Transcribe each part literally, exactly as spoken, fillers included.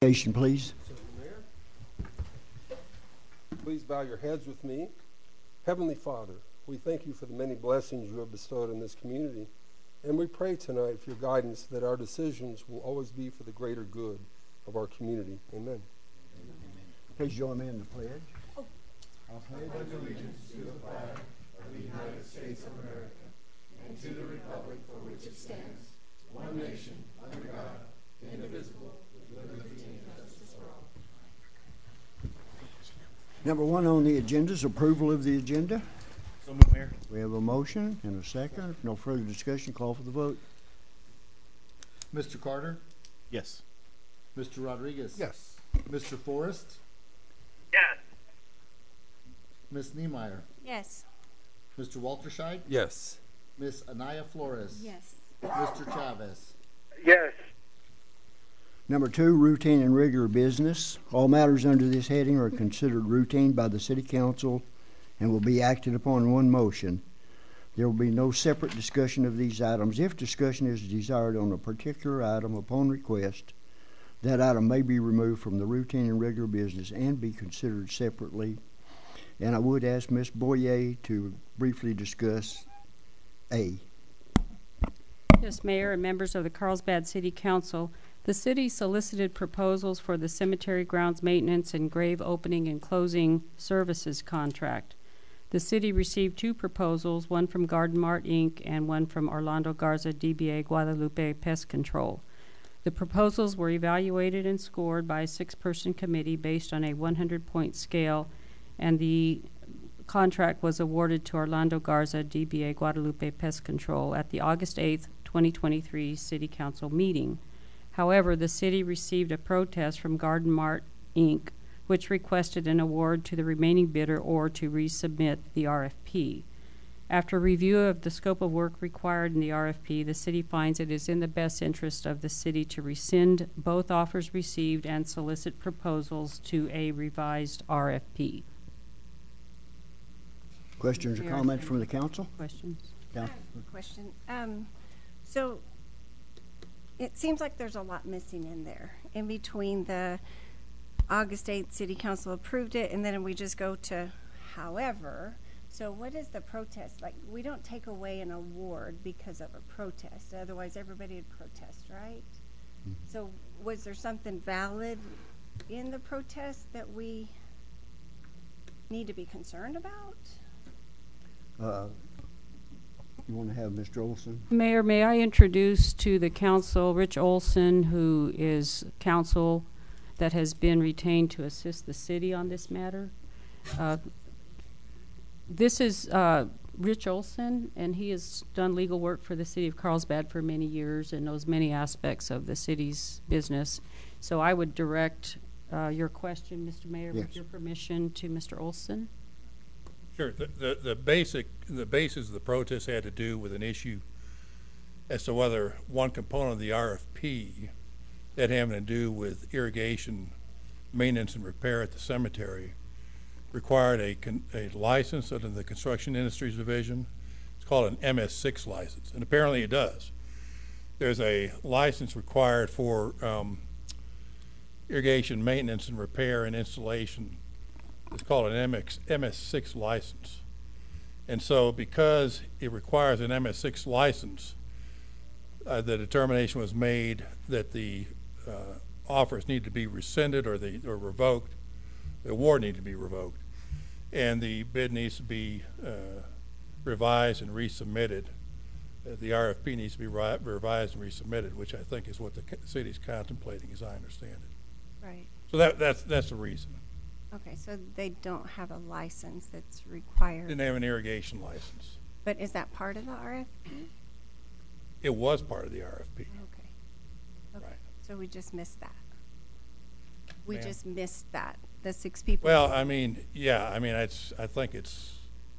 Please. Please bow your heads with me. Heavenly Father, we thank you for the many blessings you have bestowed on this community, and we pray tonight for your guidance that our decisions will always be for the greater good of our community. Amen. Amen. Please join me in the pledge. Oh. I pledge allegiance to the flag of the United States of America and to the republic for which it stands, one nation, under God, indivisible, with liberty and justice for all. Number one on the agenda is approval of the agenda. So moved, Mayor. We have a motion and a second. No further discussion. Call for the vote. Mister Carter? Yes. Mister Rodriguez? Yes. Mister Forrest? Yes. Miss Niemeyer? Yes. Mister Walterscheid? Yes. Miss Anaya Flores? Yes. Mister Chavez? Yes. Number two, routine and regular business. All matters under this heading are considered routine by the City Council and will be acted upon in one motion. There will be no separate discussion of these items. If discussion is desired on a particular item upon request, that item may be removed from the routine and regular business and be considered separately. And I would ask Miz Boyer to briefly discuss A. Yes, Mayor and members of the Carlsbad City Council. The city solicited proposals for the cemetery grounds maintenance and grave opening and closing services contract. The city received two proposals, one from Garden Mart Incorporated and one from Orlando Garza D B A Guadalupe Pest Control. The proposals were evaluated and scored by a six-person committee based on a one hundred point scale, and the contract was awarded to Orlando Garza D B A Guadalupe Pest Control at the August eighth, twenty twenty-three City Council meeting. However, the city received a protest from Garden Mart Incorporated, which requested an award to the remaining bidder or to resubmit the R F P. After review of the scope of work required in the R F P, the city finds it is in the best interest of the city to rescind both offers received and solicit proposals to a revised R F P. Questions or comments from the council? Questions? Yeah. Question. Um, so it seems like there's a lot missing in there. In between the August eighth City Council approved it, and then we just go to however. So what is the protest? Like, we don't take away an award because of a protest. Otherwise, everybody would protest, right? Mm-hmm. So was there something valid in the protest that we need to be concerned about? Uh, you want to have Mister Olson? Mayor, may I introduce to the council Rich Olson, who is counsel that has been retained to assist the city on this matter. Uh, this is uh, Rich Olson, and he has done legal work for the city of Carlsbad for many years and knows many aspects of the city's business. So I would direct uh, your question, Mister Mayor, yes, with your permission, to Mister Olson. Sure. The, the, the basic, the basis of the protest had to do with an issue as to whether one component of the R F P that having to do with irrigation, maintenance, and repair at the cemetery required a, con a license under the Construction Industries Division. It's called an M S six license, and apparently it does. There's a license required for um, irrigation, maintenance, and repair and installation. It's called an M S six license. And so because it requires an M S six license, uh, the determination was made that the uh, offers need to be rescinded or, the, or revoked. The award needs to be revoked. And the bid needs to be uh, revised and resubmitted. Uh, the R F P needs to be ri revised and resubmitted, which I think is what the city's contemplating, as I understand it. Right. So that, that's, that's the reason. Okay, so they don't have a license that's required. Didn't have an irrigation license. But is that part of the R F P? It was part of the R F P. Okay. Okay. Right. So we just missed that. We Ma'am? just missed that. The six people. Well, I mean, yeah, I mean, it's, I think it's,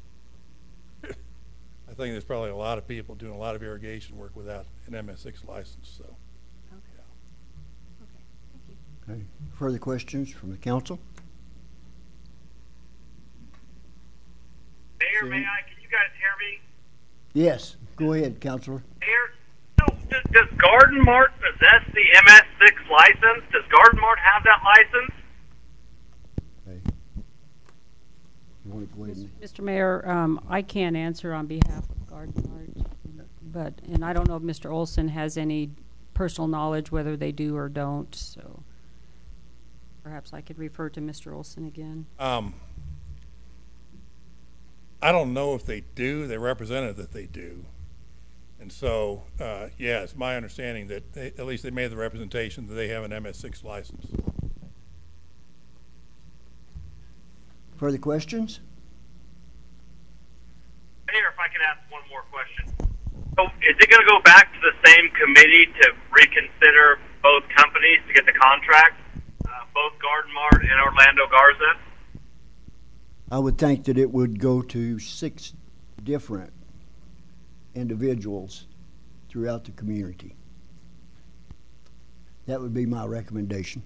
I think there's probably a lot of people doing a lot of irrigation work without an M S six license, so. Okay. Yeah. Okay. Thank you. Okay. Further questions from the council? Mayor, may I? Can you guys hear me? Yes. Go ahead, Councilor. Mayor, so does, does Garden Mart possess the M S six license? license? Does Garden Mart have that license? Okay. You want to go ahead and, Mister Mayor, um, I can't answer on behalf of Garden Mart, but, and I don't know if Mister Olson has any personal knowledge whether they do or don't, so perhaps I could refer to Mister Olson again. Um, I don't know if they do. They represented that they do. And so, uh, yeah, it's my understanding that they, at least they made the representation that they have an M S six license. further questions? Mayor, if I can ask one more question. So is it going to go back to the same committee to reconsider both companies to get the contract, uh, both Garden Mart and Orlando Garza? I would think that it would go to six different individuals throughout the community. That would be my recommendation.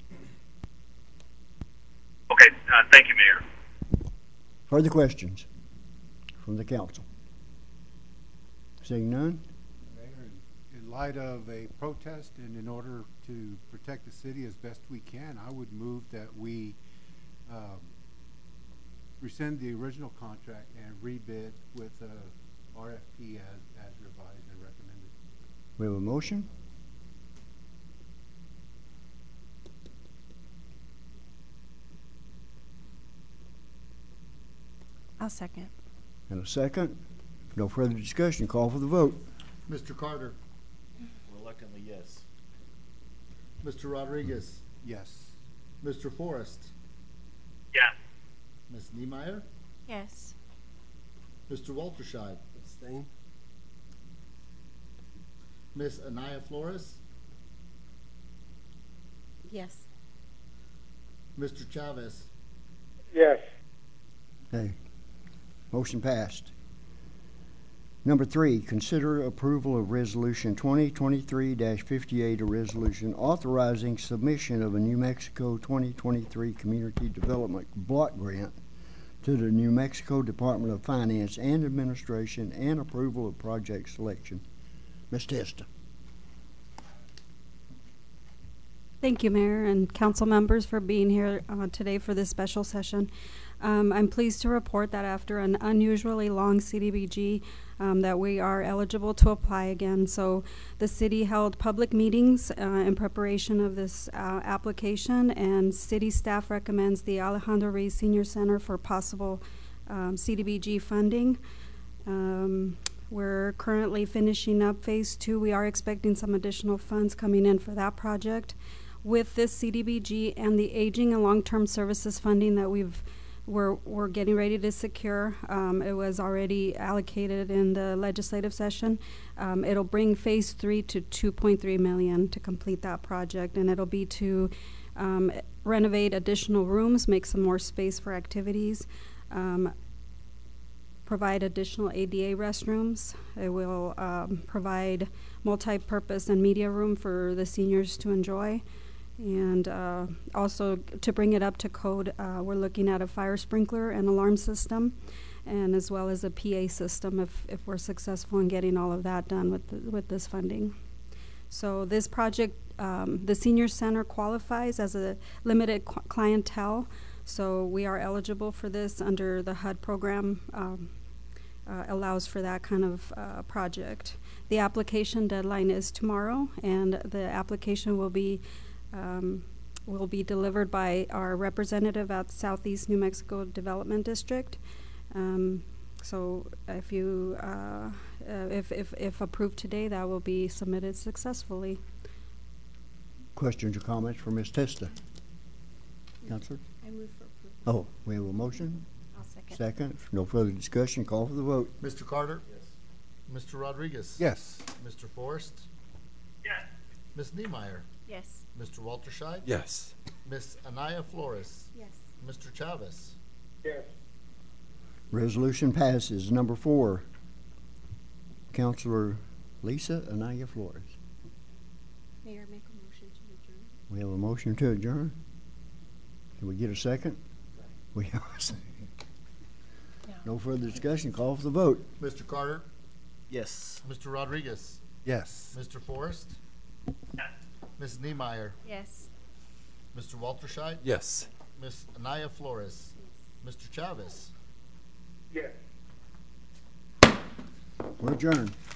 Okay, uh, thank you, Mayor. Further questions from the council? Seeing none? Mayor, in- in light of a protest and in order to protect the city as best we can, I would move that we um, rescind the original contract and rebid with uh, R F P as, as revised and recommended. We have a motion? I'll second. And a second. If no further discussion, call for the vote. Mister Carter, Reluctantly, yes. Mister Rodriguez, Yes. Mister Forrest, Yes. Miz Niemeyer, Yes. Mister Walterscheid, Abstain? Miss Anaya Flores, Yes. Mister Chavez, Yes. Okay. Motion passed. Number three, consider approval of Resolution twenty twenty-three fifty-eight, a resolution authorizing submission of a New Mexico twenty twenty-three Community Development Block Grant to the New Mexico Department of Finance and Administration and approval of project selection. Miz Testa. Thank you, Mayor and council members, for being here uh, today for this special session. Um, I'm pleased to report that after an unusually long C D B G, um, that we are eligible to apply again. So the city held public meetings uh, in preparation of this uh, application, and city staff recommends the Alejandro Reyes Senior Center for possible um, C D B G funding. Um, We're currently finishing up phase two. We are expecting some additional funds coming in for that project. With this C D B G and the aging and long-term services funding that we've we're we're getting ready to secure, um, it was already allocated in the legislative session. Um, it'll bring phase three to two point three million to complete that project, and it'll be to um, renovate additional rooms, make some more space for activities. Um, provide additional A D A restrooms. It will um, provide multi-purpose and media room for the seniors to enjoy. And uh, also to bring it up to code, uh, we're looking at a fire sprinkler and alarm system, and as well as a P A system if, if we're successful in getting all of that done with, the, with this funding. So this project, um, the senior center qualifies as a limited qu clientele. So we are eligible for this under the H U D program, um, uh, allows for that kind of uh, project. The application deadline is tomorrow, and the application will be um, will be delivered by our representative at Southeast New Mexico Development District. Um, so if you uh, uh, if, if if approved today, that will be submitted successfully. Questions or comments for Miz Testa? Councilor? I move for approval. Oh, we have a motion? I'll second. Second. If no further discussion, call for the vote. Mister Carter, yes. Mister Rodriguez, Yes. Mister Forrest, Yes. Miss Niemeyer, Yes. Mister Walterscheid, Yes. Miss Anaya Flores, Yes. Mister Chavez, Yes. Resolution passes. Number four, Councilor Lisa Anaya Flores. Mayor, make a motion to adjourn. We have a motion to adjourn. Can we get a second? We have a second. No further discussion. Call for the vote. Mister Carter, yes. Mister Rodriguez, Yes. Mister Forrest, Yes. Miz Niemeyer, Yes. Mister Walter Scheid, Yes. Miss Anaya Flores, Mister Chavez. Yes. We're adjourned.